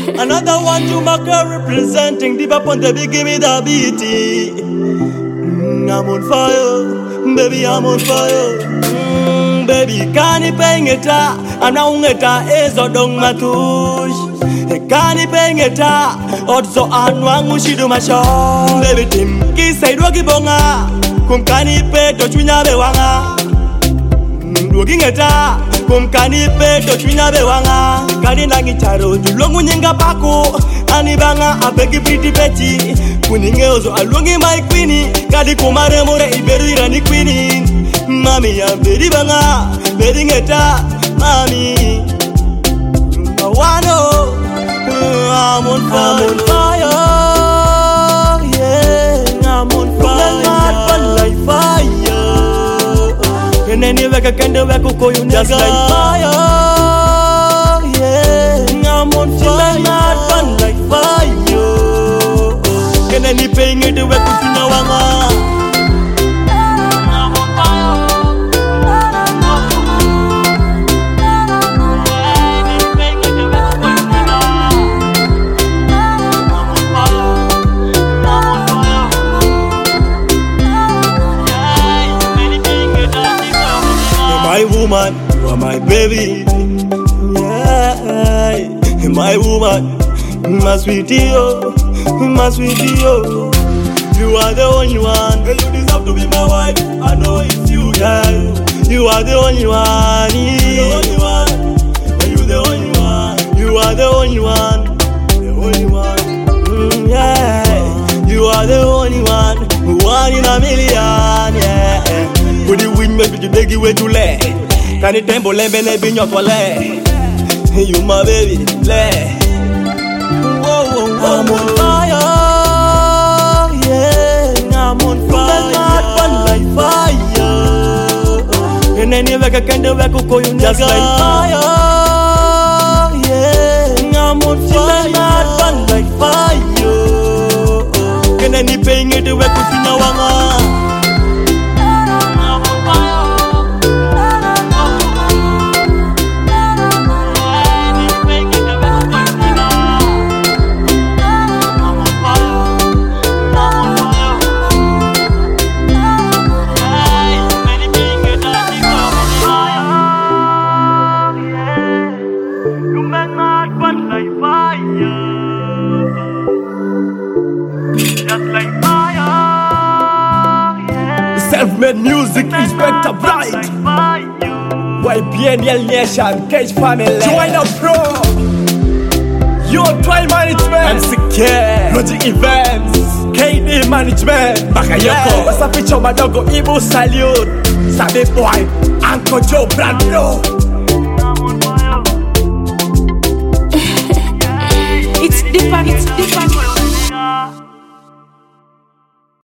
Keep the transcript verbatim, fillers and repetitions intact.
Another one to Maka representing deep up on the big, give me the beat. Mm, I'm on fire, baby, I'm on fire. Mm, baby, can you pay it? I'm now ngeta ezo dong matush. Can you pay it? Also, I'm one who she do my show. Baby, Tim, kiss I do bonga. Kum can you pay to China bewanga? Looking at her, kum can you pay to China bewanga? Kadina gitaro, you long uninga pako. Anibanga, I beg you pretty petty. Kuningeozo, I long in my queenie. Kadi kumare more, Iberi Rani queenie. Mami, I'm very banga, very geta, Mami. I wanna, I'm on fire, yeah, I'm on fire, I'm like fire. And any way I can do, I could call you just like fire, yeah, I'm on fire, I'm like fire. And any pain you do, I could you know I'm my woman, you are my baby. Yeah, my woman, my sweetie, oh, my sweetie, oh. You are the only one, and you deserve to be my wife. I know it's you, yeah. You are the only one, the only one. And you the only one. You are the only one, the only one. Mm, yeah, you are the only one, one in a million, yeah. Would you win me with the big way to lay? Can you temple and be in your toilet? You my baby, lay. Whoa, I'm on fire, yeah, I'm on fire, I'm like fire. And any way I can do, I could call you just like fire, yeah, I'm on fire, I'm like fire. And any pain you do, I could you know I'm self-made music, Inspector Bright. Y P N L Nation, Cage Family. Join up, bro. Yo, Try Management, M C K, Logic Events, K D Management, Bakayoko. What's up, Picho Madogo, Ibu Salute, Sabe Boy, Uncle Joe Brando.